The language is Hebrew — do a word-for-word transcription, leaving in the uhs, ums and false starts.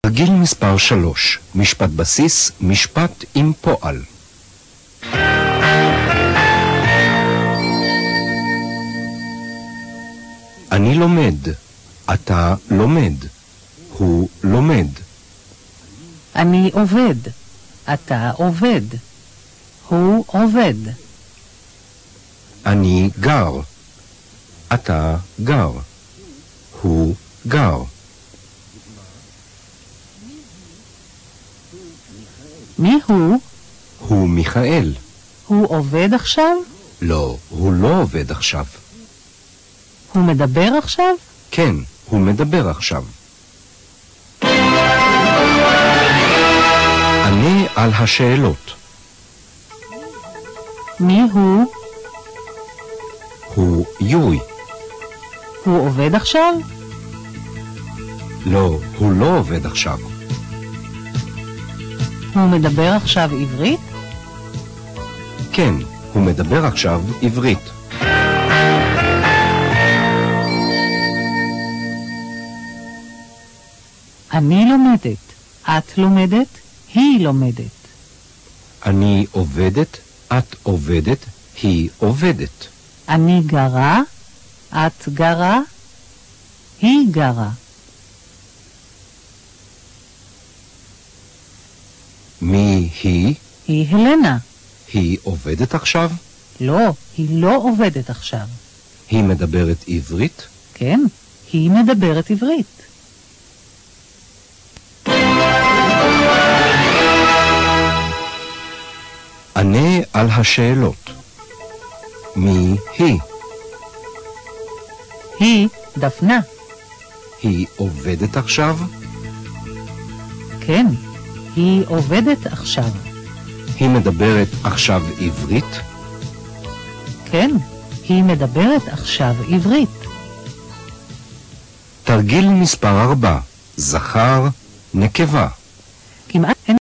תרגיל מספר שלוש, משפט בסיס, משפט עם פועל. אני לומד, אתה לומד, הוא לומד. אני עובד, אתה עובד, הוא עובד. אני גר, אתה גר, הוא גר. מי הוא? הוא מיכאל. הוא עובד עכשיו? לא, הוא לא עובד עכשיו. הוא מדבר עכשיו? כן, הוא מדבר עכשיו. ענה על השאלות. מי הוא? הוא יוי. הוא עובד עכשיו? לא, הוא לא עובד עכשיו. הוא מדבר עכשיו עברית? כן, הוא מדבר עכשיו עברית. אני לומדת, את לומדת, היא לומדת. אני עובדת, את עובדת, היא עובדת. אני גרה, את גרה, היא גרה. מי היא? היא הלנה. היא עובדת עכשיו? לא, היא לא עובדת עכשיו. היא מדברת עברית? כן, היא מדברת עברית. ענה על השאלות. מי היא? היא דפנה. היא עובדת עכשיו? כן, היא עובדת עכשיו. היא מדברת עכשיו עברית? כן, היא מדברת עכשיו עברית. תרגיל מספר ארבע, זכר, נקבה. כמעט אין